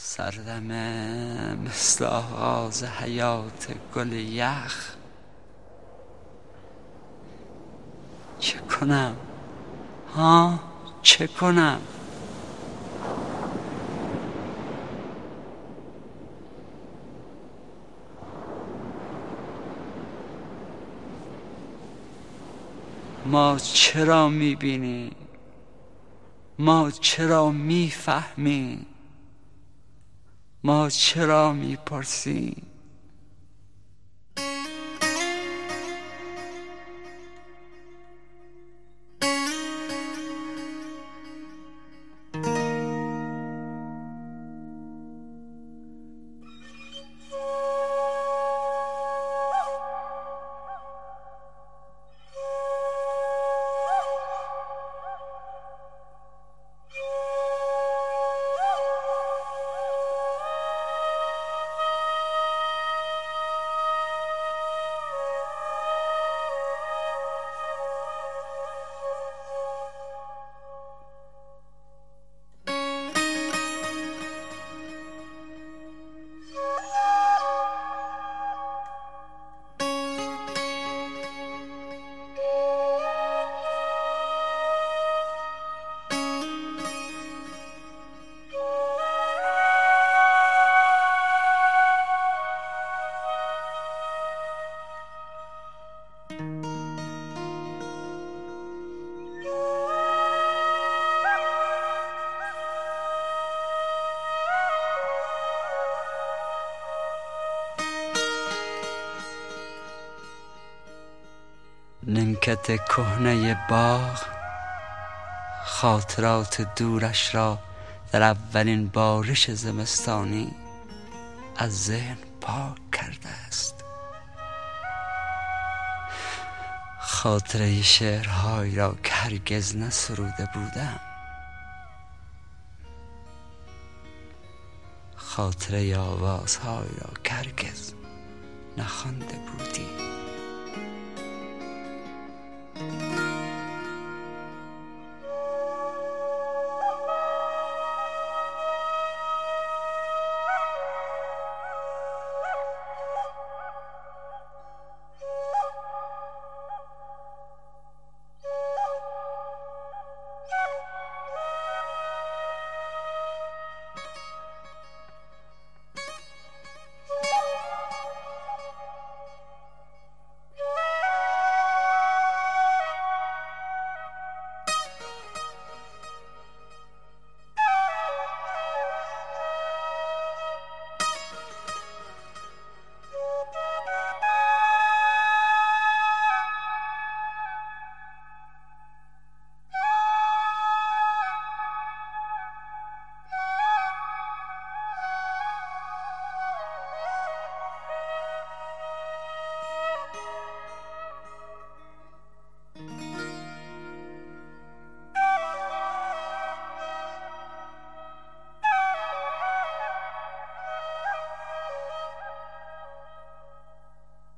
سردمه مثل آغاز حیات گل یخ. چه کنم؟ چه کنم؟ ما چرا میبینیم؟ ما چرا میفهمیم؟ ما چرا میپرسیم؟ نیمکت کهنه باغ خاطرات دورش را در اولین بارش زمستانی از ذهن پاک کرده است. خاطره شعرهایی را که هرگز نسروده بودم، خاطره آوازهایی را که هرگز نخوانده بودی.